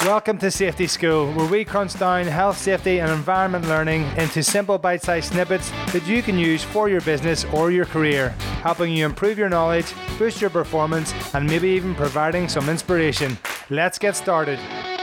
Welcome to Safety School, where we crunch down health, safety and environment learning into simple bite-sized snippets that you can use for your business or your career, helping you improve your knowledge, boost your performance and maybe even providing some inspiration. Let's get started.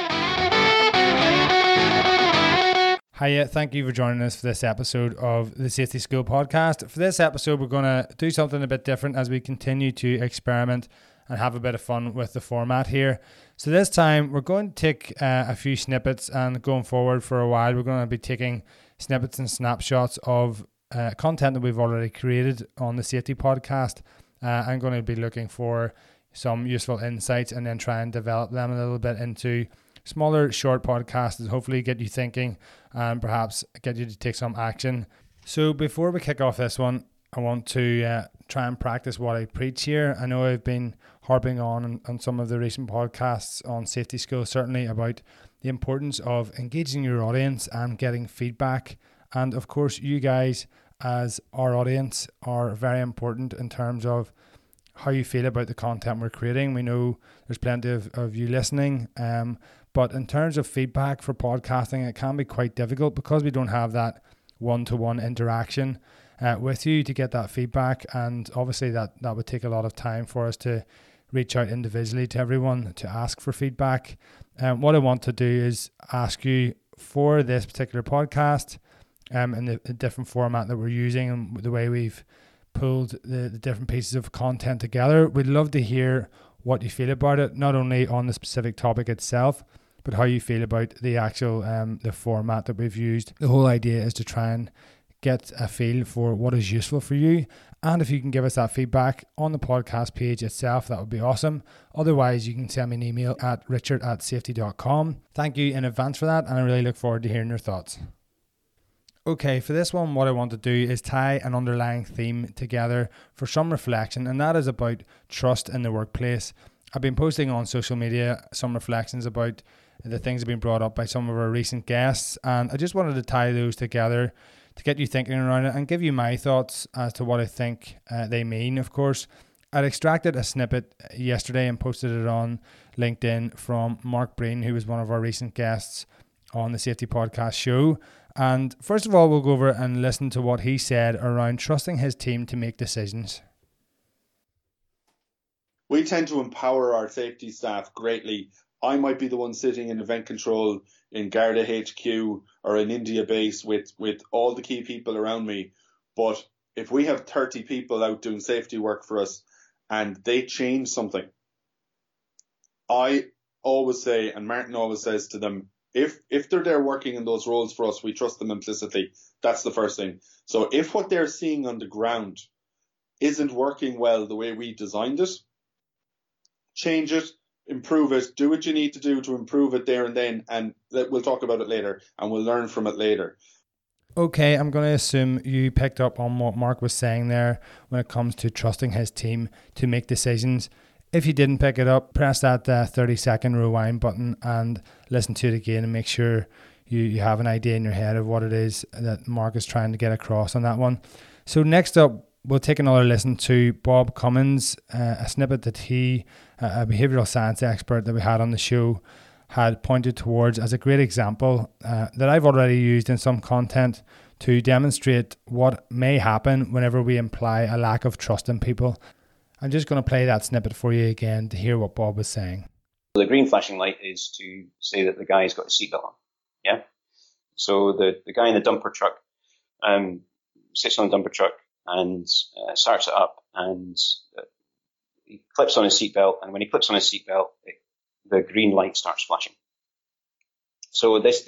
Hiya, thank you for joining us for this episode of the Safety School podcast. For this episode, we're going to do something a bit different as we continue to experiment and have a bit of fun with the format here. So this time we're going to take a few snippets, and going forward for a while we're going to be taking snippets and snapshots of content that we've already created on the Safety podcast. I'm going to be looking for some useful insights and then try and develop them a little bit into smaller short podcasts that hopefully get you thinking and perhaps get you to take some action. So before we kick off this one, I want to try and practice what I preach here. I know I've been harping on some of the recent podcasts on Safety School, certainly about the importance of engaging your audience and getting feedback. And of course, you guys as our audience are very important in terms of how you feel about the content we're creating. We know there's plenty of you listening, but in terms of feedback for podcasting, it can be quite difficult because we don't have that one-to-one interaction with you to get that feedback, and obviously that would take a lot of time for us to reach out individually to everyone to ask for feedback. What I want to do is ask you for this particular podcast and the different format that we're using and the way we've pulled the different pieces of content together. We'd love to hear what you feel about it, not only on the specific topic itself, but how you feel about the actual the format that we've used. The whole idea is to try and get a feel for what is useful for you. And if you can give us that feedback on the podcast page itself, that would be awesome. Otherwise, you can send me an email at richard@safety.com. Thank you in advance for that, and I really look forward to hearing your thoughts. Okay, for this one, what I want to do is tie an underlying theme together for some reflection, and that is about trust in the workplace. I've been posting on social media some reflections about the things that have been brought up by some of our recent guests, and I just wanted to tie those together to get you thinking around it and give you my thoughts as to what I think they mean. Of course, I'd extracted a snippet yesterday and posted it on LinkedIn from Mark Breen, who was one of our recent guests on the Safety Podcast show. And first of all, we'll go over and listen to what he said around trusting his team to make decisions. We tend to empower our safety staff greatly. I might be the one sitting in event control in Garda HQ or in India base with all the key people around me. But if we have 30 people out doing safety work for us and they change something, I always say, and Martin always says to them, if they're there working in those roles for us, we trust them implicitly. That's the first thing. So if what they're seeing on the ground isn't working well the way we designed it, change it, improve it, do what you need to do to improve it there and then, and we'll talk about it later and we'll learn from it later. Okay, I'm going to assume you picked up on what Mark was saying there when it comes to trusting his team to make decisions. If you didn't pick it up, press that 30-second rewind button and listen to it again and make sure you have an idea in your head of what it is that Mark is trying to get across on that one. So next up, we'll take another listen to Bob Cummins, a snippet that he, a behavioural science expert that we had on the show, had pointed towards as a great example that I've already used in some content to demonstrate what may happen whenever we imply a lack of trust in people. I'm just going to play that snippet for you again to hear what Bob was saying. The green flashing light is to say that the guy's got a seatbelt on. Yeah. So the guy in the dumper truck sits on the dumper truck and starts it up, and he clips on his seatbelt. And when he clips on his seatbelt, the green light starts flashing. So this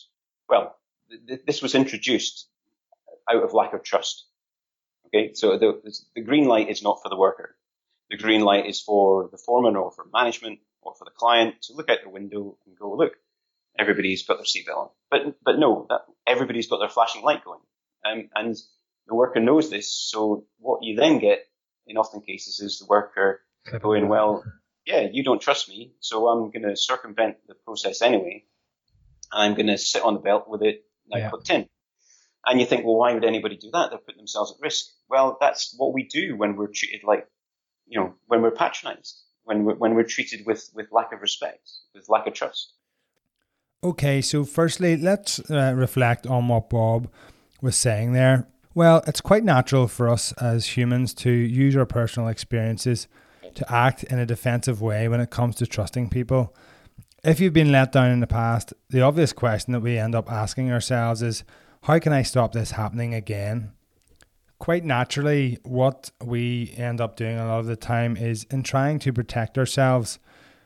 was introduced out of lack of trust. Okay, so the green light is not for the worker. The green light is for the foreman or for management or for the client to look out the window and go, look, everybody's got their seatbelt on. But no, everybody's got their flashing light going. And the worker knows this. So what you then get in often cases is the worker going, well, yeah, you don't trust me, so I'm going to circumvent the process anyway. And I'm going to sit on the belt with it now clipped in. And you think, well, why would anybody do that? They're putting themselves at risk. Well, that's what we do when we're treated like, when we're patronized, when we're treated with lack of respect, with lack of trust. Okay, so firstly, let's reflect on what Bob was saying there. Well, it's quite natural for us as humans to use our personal experiences to act in a defensive way when it comes to trusting people. If you've been let down in the past, the obvious question that we end up asking ourselves is, how can I stop this happening again? Quite naturally, what we end up doing a lot of the time is, in trying to protect ourselves,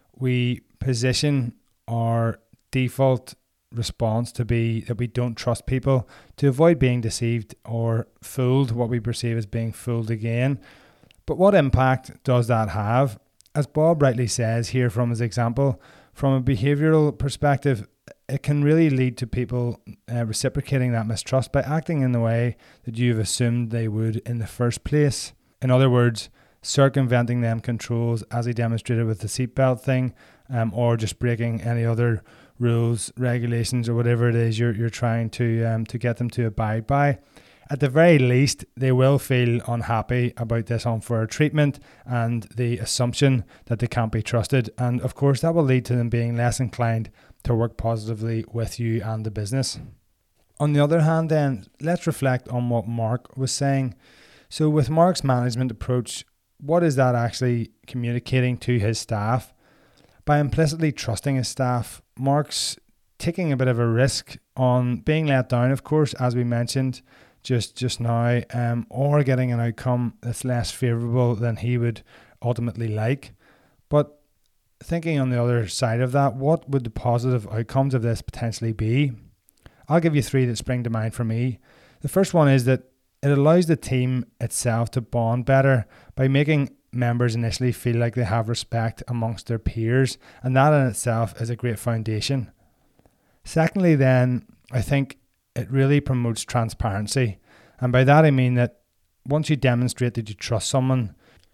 we position our default response to be that we don't trust people to avoid being deceived or fooled, what we perceive as being fooled again. But what impact does that have? As Bob rightly says here from his example, from a behavioural perspective, it can really lead to people reciprocating that mistrust by acting in the way that you've assumed they would in the first place. In other words, circumventing them controls, as he demonstrated with the seatbelt thing, or just breaking any other rules, regulations, or whatever it is you're trying to get them to abide by. At the very least, they will feel unhappy about this unfair treatment and the assumption that they can't be trusted. And of course, that will lead to them being less inclined to work positively with you and the business. On the other hand, then, let's reflect on what Mark was saying. So with Mark's management approach, what is that actually communicating to his staff? By implicitly trusting his staff, Mark's taking a bit of a risk on being let down, of course, as we mentioned just now, or getting an outcome that's less favourable than he would ultimately like. But thinking on the other side of that, what would the positive outcomes of this potentially be? I'll give you 3 that spring to mind for me. The first one is that it allows the team itself to bond better by making members initially feel like they have respect amongst their peers, and that in itself is a great foundation. Secondly, then, I think it really promotes transparency, and by that I mean that once you demonstrate that you trust someone,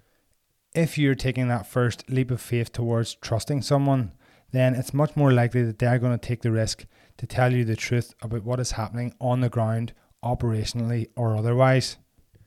if you're taking that first leap of faith towards trusting someone, then it's much more likely that they're going to take the risk to tell you the truth about what is happening on the ground, operationally or otherwise.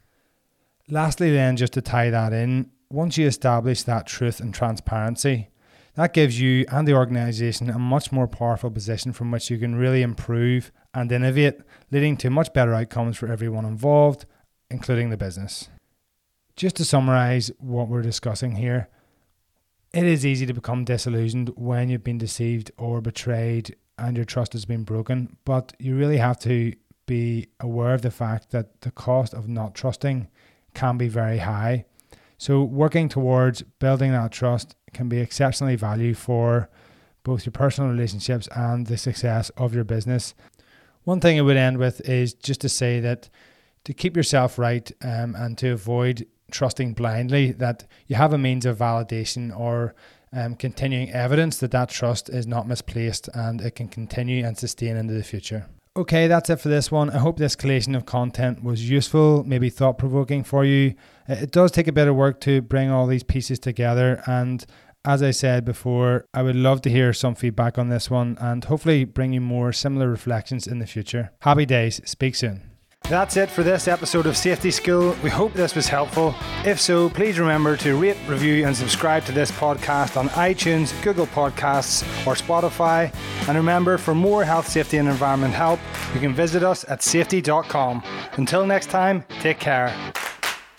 Lastly then, just to tie that in, once you establish that truth and transparency, that gives you and the organisation a much more powerful position from which you can really improve and innovate, leading to much better outcomes for everyone involved, including the business. Just to summarise what we're discussing here, it is easy to become disillusioned when you've been deceived or betrayed and your trust has been broken, but you really have to be aware of the fact that the cost of not trusting can be very high. So working towards building that trust can be exceptionally valuable for both your personal relationships and the success of your business. One thing I would end with is just to say that to keep yourself right and to avoid trusting blindly, that you have a means of validation or continuing evidence that that trust is not misplaced and it can continue and sustain into the future. Okay, that's it for this one. I hope this collation of content was useful, maybe thought-provoking for you. It does take a bit of work to bring all these pieces together, and as I said before, I would love to hear some feedback on this one and hopefully bring you more similar reflections in the future. Happy days. Speak soon. That's it for this episode of Safety School. We hope this was helpful. If so, please remember to rate, review and subscribe to this podcast on iTunes, Google Podcasts or Spotify. And remember, for more health, safety and environment help, you can visit us at safety.com. Until next time, take care.